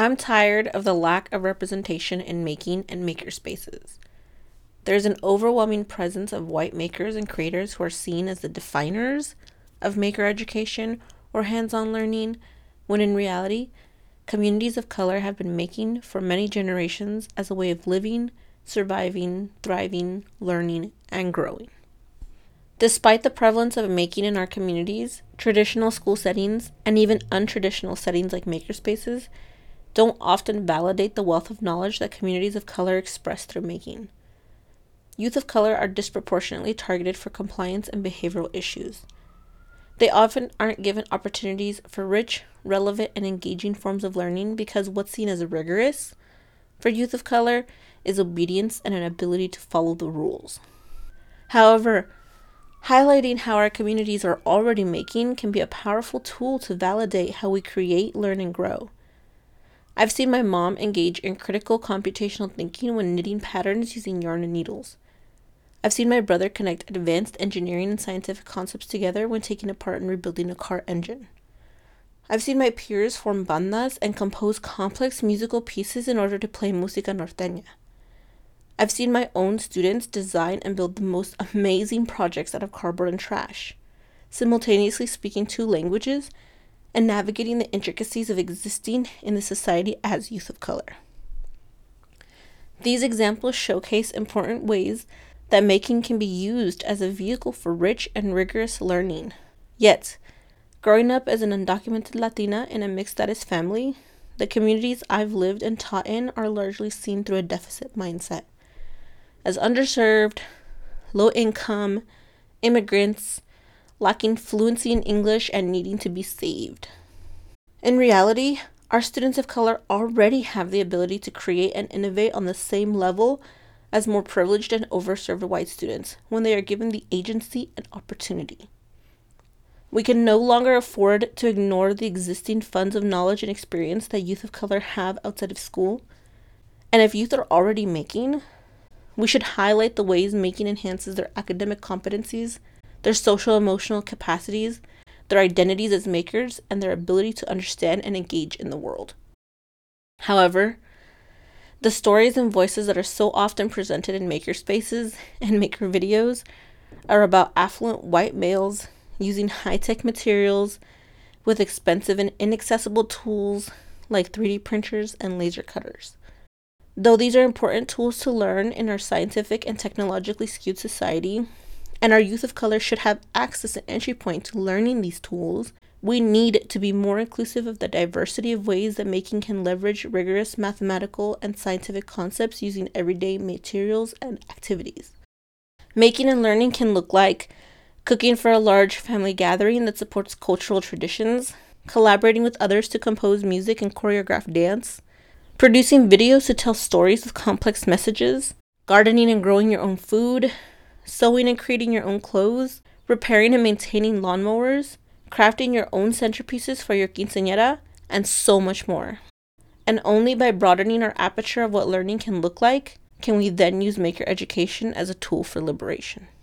I'm tired of the lack of representation in making and makerspaces. There's an overwhelming presence of white makers and creators who are seen as the definers of maker education or hands-on learning, when in reality, communities of color have been making for many generations as a way of living, surviving, thriving, learning, and growing. Despite the prevalence of making in our communities, traditional school settings, and even untraditional settings like makerspaces, don't often validate the wealth of knowledge that communities of color express through making. Youth of color are disproportionately targeted for compliance and behavioral issues. They often aren't given opportunities for rich, relevant, and engaging forms of learning because what's seen as rigorous for youth of color is obedience and an ability to follow the rules. However, highlighting how our communities are already making can be a powerful tool to validate how we create, learn, and grow. I've seen my mom engage in critical computational thinking when knitting patterns using yarn and needles. I've seen my brother connect advanced engineering and scientific concepts together when taking apart and rebuilding a car engine. I've seen my peers form bandas and compose complex musical pieces in order to play música norteña. I've seen my own students design and build the most amazing projects out of cardboard and trash, simultaneously speaking two languages and navigating the intricacies of existing in the society as youth of color. These examples showcase important ways that making can be used as a vehicle for rich and rigorous learning. Yet, growing up as an undocumented Latina in a mixed status family, the communities I've lived and taught in are largely seen through a deficit mindset. As underserved, low income, immigrants, lacking fluency in English, and needing to be saved. In reality, our students of color already have the ability to create and innovate on the same level as more privileged and overserved white students when they are given the agency and opportunity. We can no longer afford to ignore the existing funds of knowledge and experience that youth of color have outside of school. And if youth are already making, we should highlight the ways making enhances their academic competencies, their social-emotional capacities, their identities as makers, and their ability to understand and engage in the world. However, the stories and voices that are so often presented in makerspaces and maker videos are about affluent white males using high-tech materials with expensive and inaccessible tools like 3D printers and laser cutters. Though these are important tools to learn in our scientific and technologically skewed society, and our youth of color should have access and entry point to learning these tools, we need to be more inclusive of the diversity of ways that making can leverage rigorous mathematical and scientific concepts using everyday materials and activities. Making and learning can look like cooking for a large family gathering that supports cultural traditions, collaborating with others to compose music and choreograph dance, producing videos to tell stories with complex messages, gardening and growing your own food, sewing and creating your own clothes, repairing and maintaining lawnmowers, crafting your own centerpieces for your quinceañera, and so much more. And only by broadening our aperture of what learning can look like, can we then use maker education as a tool for liberation.